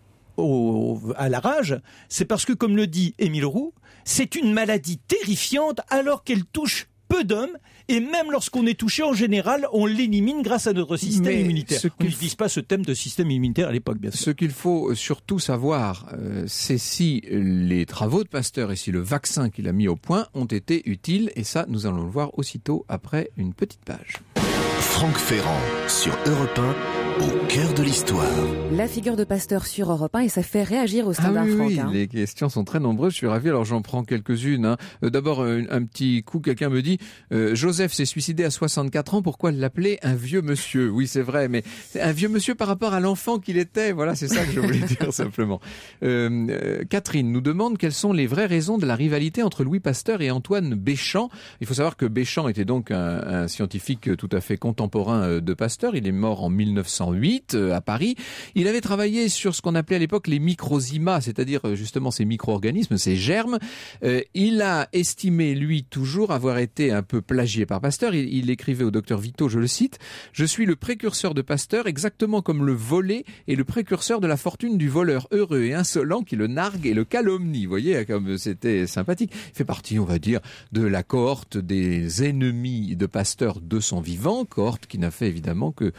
H: à la rage? C'est parce que, comme le dit Émile Roux, c'est une maladie terrifiante alors qu'elle touche peu d'hommes, et même lorsqu'on est touché, en général, on l'élimine grâce à notre système immunitaire. On n'utilise pas ce thème de système immunitaire à l'époque, bien sûr.
C: Ce qu'il faut surtout savoir, c'est si les travaux de Pasteur et si le vaccin qu'il a mis au point ont été utiles, et ça, nous allons le voir aussitôt après une petite page.
A: Franck Ferrand, sur Europe 1, au cœur de l'histoire.
B: La figure de Pasteur sur Europe 1, et ça fait réagir au standard, Franck.
C: Oui, les questions sont très nombreuses, je suis ravi, alors j'en prends quelques-unes. D'abord, un petit coup, quelqu'un me dit Joseph s'est suicidé à 64 ans, pourquoi l'appeler un vieux monsieur? Oui, c'est vrai, mais un vieux monsieur par rapport à l'enfant qu'il était, voilà, c'est ça que je voulais dire simplement. Catherine nous demande quelles sont les vraies raisons de la rivalité entre Louis Pasteur et Antoine Béchamp. Il faut savoir que Béchamp était donc un scientifique tout à fait contemporain de Pasteur, il est mort en 1908 à Paris. Il avait travaillé sur ce qu'on appelait à l'époque les microzymas, c'est-à-dire justement ces micro-organismes, ces germes. Il a estimé, lui, toujours avoir été un peu plagié par Pasteur. Il écrivait au docteur Vito, je le cite, « Je suis le précurseur de Pasteur, exactement comme le volé est le précurseur de la fortune du voleur heureux et insolent qui le nargue et le calomnie. » Vous voyez, comme c'était sympathique. Il fait partie, on va dire, de la cohorte des ennemis de Pasteur de son vivant, cohorte qui n'a fait évidemment que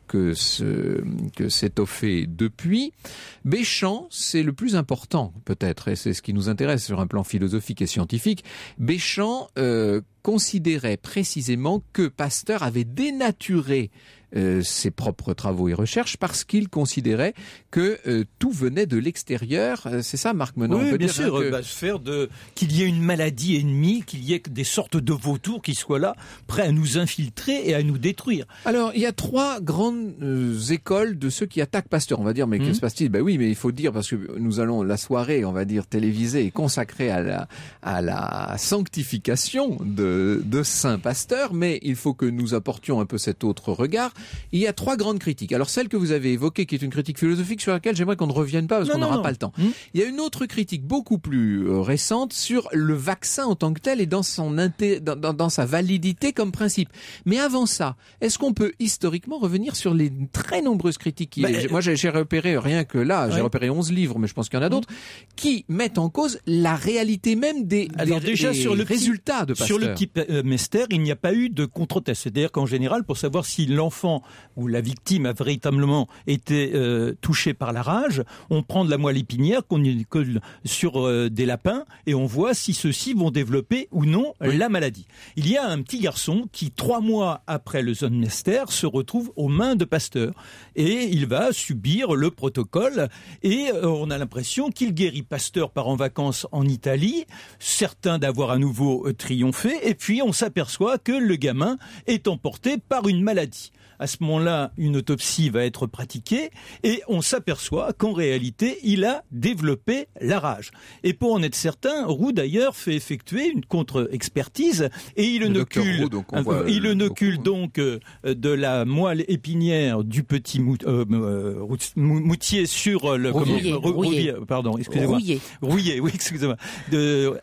C: s'étoffer depuis. Béchamp, c'est le plus important peut-être, et c'est ce qui nous intéresse sur un plan philosophique et scientifique. Béchamp considérait précisément que Pasteur avait dénaturé ses propres travaux et recherches parce qu'il considérait que tout venait de l'extérieur. C'est ça, Marc Menant?
H: Oui, bien sûr. Qu'il y ait une maladie ennemie, qu'il y ait des sortes de vautours qui soient là, prêts à nous infiltrer et à nous détruire.
C: Alors, il y a trois grandes écoles de ceux qui attaquent Pasteur. On va dire, mais que se passe-t-il? Ben oui, mais il faut dire, parce que nous allons, la soirée, on va dire, télévisée est consacrée à la sanctification de Saint Pasteur, mais il faut que nous apportions un peu cet autre regard. Il y a trois grandes critiques. Alors celle que vous avez évoquée, qui est une critique philosophique sur laquelle j'aimerais qu'on ne revienne pas parce qu'on n'aura pas le temps. Il y a une autre critique beaucoup plus récente sur le vaccin en tant que tel et dans sa validité comme principe. Mais avant ça, est-ce qu'on peut historiquement revenir sur les très nombreuses critiques moi j'ai repéré, rien que là, j'ai repéré 11 livres, mais je pense qu'il y en a d'autres, qui mettent en cause la réalité même des résultats de Pasteur.
H: Sur le petit Mester, il n'y a pas eu de contre-test. C'est-à-dire qu'en général, pour savoir si l'enfant où la victime a véritablement été touchée par la rage, on prend de la moelle épinière qu'on colle sur des lapins et on voit si ceux-ci vont développer ou non la maladie. Il y a un petit garçon qui, 3 mois après le Zonmester, se retrouve aux mains de Pasteur et il va subir le protocole et on a l'impression qu'il guérit. Pasteur part en vacances en Italie, certain d'avoir à nouveau triomphé, et puis on s'aperçoit que le gamin est emporté par une maladie. À ce moment-là, une autopsie va être pratiquée et on s'aperçoit qu'en réalité, il a développé la rage. Et pour en être certain, Roux d'ailleurs fait effectuer une contre-expertise et il inocule donc de la moelle épinière du petit moutier sur le Rouillet, oui, excusez-moi, de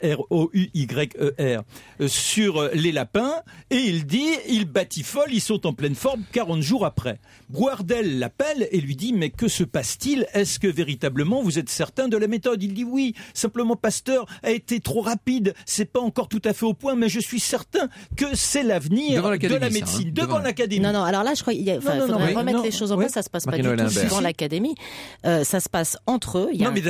H: R-O-U-Y-E-R sur les lapins et il dit, ils batiffolent, ils sont en pleine forme car 40 jours après. Boardel l'appelle et lui dit « Mais que se passe-t-il ? Est-ce que véritablement vous êtes certain de la méthode ?» Il dit « Oui, simplement Pasteur a été trop rapide, c'est pas encore tout à fait au point, mais je suis certain que c'est l'avenir de la médecine. » Devant l'académie.
F: Non, alors là, je crois qu'il faudrait remettre les choses en place. Ça se passe pas du tout devant l'académie. Ça se passe entre eux. Il y a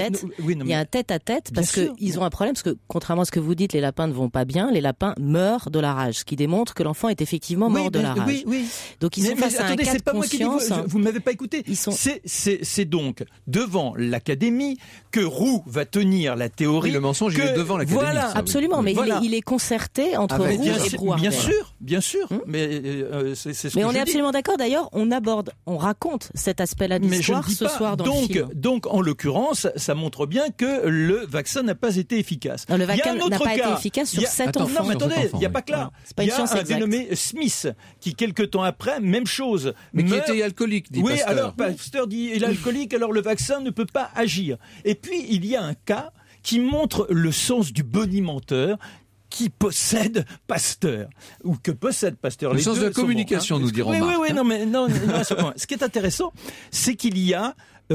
F: un tête-à-tête parce qu'ils ont un problème, parce que contrairement à ce que vous dites, les lapins ne vont pas bien, les lapins meurent de la rage, ce qui démontre que l'enfant est effectivement mort de la rage. Donc ils sont face à un cas de conscience.
H: Vous m'avez pas écouté. C'est donc devant l'académie que Roux va tenir la théorie.
C: Oui, le mensonge il est devant l'académie.
F: Voilà, absolument, mais il est concerté entre Roux et Brouardel.
H: Bien sûr. Mais c'est ce que
F: on est absolument d'accord. D'ailleurs, on raconte cet aspect-là de l'histoire ce soir dans le film.
H: Donc, en l'occurrence, ça montre bien que le vaccin n'a pas été efficace.
F: Non, le vaccin n'a pas été efficace sur 7 enfants.
H: Non, mais attendez, il n'y a pas que là.
F: Il y a
H: un dénommé Smith qui, quelque temps après, même chose.
C: Mais qui était alcoolique, dit Pasteur.
H: Oui, alors Pasteur dit il est alcoolique, alors le vaccin ne peut pas agir. Et puis, il y a un cas qui montre le sens du bonimenteur qui possède Pasteur, ou que possède Pasteur.
C: Le sens de la communication, nous dirons.
H: Oui, non, ce qui est intéressant, c'est qu'il y a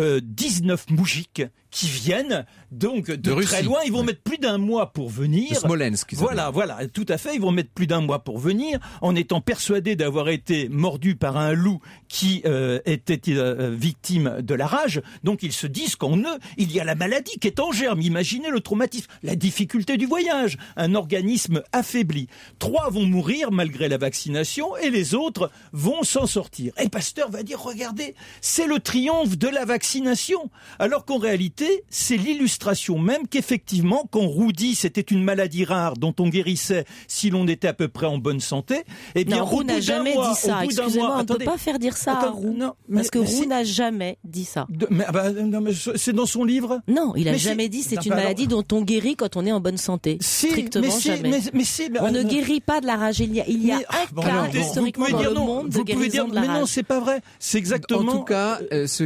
H: 19 moujiks qui viennent donc de
C: Russie.
H: Très loin. Ils vont mettre plus d'un mois pour venir.
C: De Smolensk.
H: Voilà, tout à fait. Ils vont mettre plus d'un mois pour venir, en étant persuadés d'avoir été mordus par un loup qui était victime de la rage. Donc ils se disent qu'en eux, il y a la maladie qui est en germe. Imaginez le traumatisme, la difficulté du voyage, un organisme affaibli. 3 vont mourir malgré la vaccination et les autres vont s'en sortir. Et Pasteur va dire, regardez, c'est le triomphe de la vaccination. Alors qu'en réalité, c'est l'illustration même qu'effectivement, quand Roux dit c'était une maladie rare dont on guérissait si l'on était à peu près en bonne santé, eh bien,
F: Roux n'a jamais dit ça. Excusez-moi, on ne peut pas faire dire ça à Roux. Parce que Roux n'a jamais dit ça.
H: Mais c'est dans son livre.
F: Non, il n'a jamais dit c'est une maladie dont on guérit quand on est en bonne santé. Strictement jamais. On ne guérit pas de la rage. Il y a un cas historiquement dans le monde de guérison de la rage.
H: Mais non, c'est pas vrai. C'est exactement.
C: En tout cas,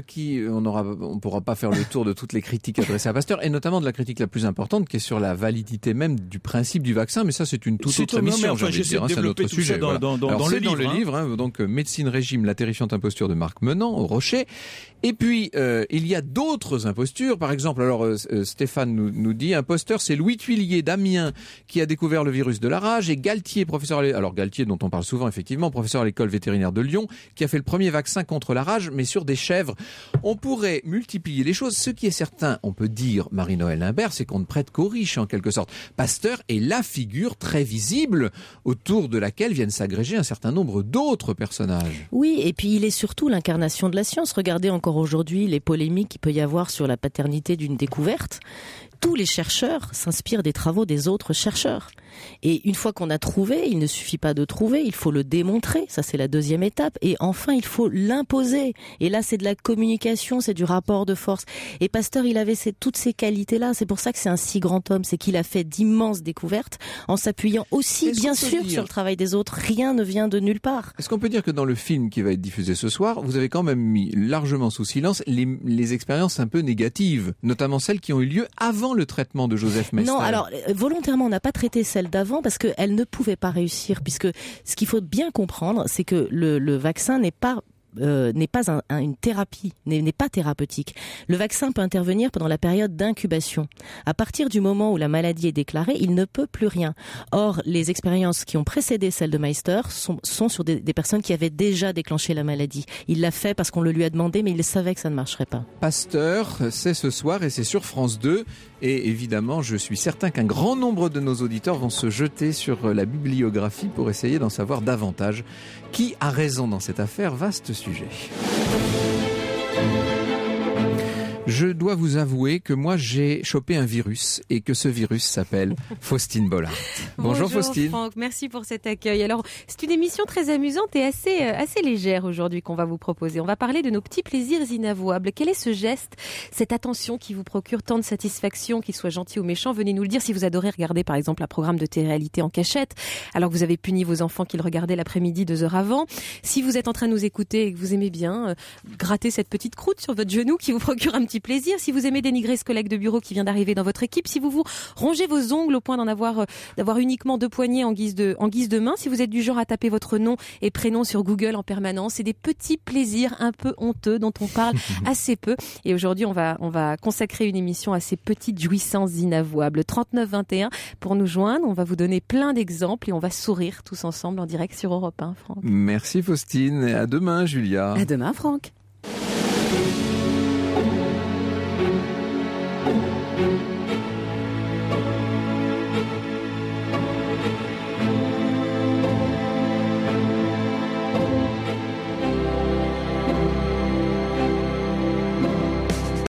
C: on pourra pas faire le tour de toutes les critiques adressées à Pasteur, et notamment de la critique la plus importante qui est sur la validité même du principe du vaccin, mais ça c'est une toute autre émission, j'ai envie de dire, c'est un autre sujet.
H: Dans le
C: livre, donc Médecine Régime, la terrifiante imposture de Marc Menant au Rocher. Et puis il y a d'autres impostures, par exemple, Stéphane nous dit, imposteur, c'est Louis Tuillier d'Amiens qui a découvert le virus de la rage, et Galtier, Galtier dont on parle souvent effectivement, professeur à l'école vétérinaire de Lyon, qui a fait le premier vaccin contre la rage, mais sur des chèvres. On pourrait multiplier les choses. Ce qui est certain, on peut dire, Marie-Noëlle Imbert, c'est qu'on ne prête qu'aux riches en quelque sorte. Pasteur est la figure très visible autour de laquelle viennent s'agréger un certain nombre d'autres personnages.
F: Oui, et puis il est surtout l'incarnation de la science. Regardez encore aujourd'hui les polémiques qu'il peut y avoir sur la paternité d'une découverte. Tous les chercheurs s'inspirent des travaux des autres chercheurs. Et une fois qu'on a trouvé, il ne suffit pas de trouver, il faut le démontrer. Ça, c'est la deuxième étape. Et enfin, il faut l'imposer. Et là, c'est de la communication, c'est du rapport de force. Et Pasteur, il avait toutes ces qualités-là. C'est pour ça que c'est un si grand homme. C'est qu'il a fait d'immenses découvertes en s'appuyant aussi, bien sûr, sur le travail des autres. Rien ne vient de nulle part.
C: Est-ce qu'on peut dire que dans le film qui va être diffusé ce soir, vous avez quand même mis largement sous silence les expériences un peu négatives, notamment celles qui ont eu lieu avant le traitement de Joseph Mestre?
F: Non, alors, volontairement, on n'a pas traité celle d'avant parce qu'elle ne pouvait pas réussir, puisque ce qu'il faut bien comprendre, c'est que le vaccin n'est pas une thérapie, n'est pas thérapeutique. Le vaccin peut intervenir pendant la période d'incubation. À partir du moment où la maladie est déclarée, il ne peut plus rien. Or, les expériences qui ont précédé celle de Meister sont sur des personnes qui avaient déjà déclenché la maladie. Il l'a fait parce qu'on le lui a demandé, mais il savait que ça ne marcherait pas.
C: Pasteur, c'est ce soir et c'est sur France 2. Et évidemment, je suis certain qu'un grand nombre de nos auditeurs vont se jeter sur la bibliographie pour essayer d'en savoir davantage. Qui a raison dans cette affaire? Vaste sujet. Je dois vous avouer que moi j'ai chopé un virus et que ce virus s'appelle Faustine Bollard. Bonjour Faustine.
I: Franck, merci pour cet accueil. Alors, c'est une émission très amusante et assez légère aujourd'hui qu'on va vous proposer. On va parler de nos petits plaisirs inavouables. Quel est ce geste, cette attention qui vous procure tant de satisfaction, qu'il soit gentil ou méchant? Venez nous le dire si vous adorez regarder par exemple un programme de télé-réalité en cachette, alors que vous avez puni vos enfants qui le regardaient l'après-midi 2 heures avant. Si vous êtes en train de nous écouter et que vous aimez bien gratter cette petite croûte sur votre genou qui vous procure un petit plaisir. Si vous aimez dénigrer ce collègue de bureau qui vient d'arriver dans votre équipe, si vous vous rongez vos ongles au point d'avoir uniquement 2 poignets en guise de main, si vous êtes du genre à taper votre nom et prénom sur Google en permanence, c'est des petits plaisirs un peu honteux dont on parle assez peu. Et aujourd'hui, on va consacrer une émission à ces petites jouissances inavouables. 3921 pour nous joindre. On va vous donner plein d'exemples et on va sourire tous ensemble en direct sur Europe 1, Franck.
C: Merci Faustine. À demain, Julia.
B: À demain, Franck.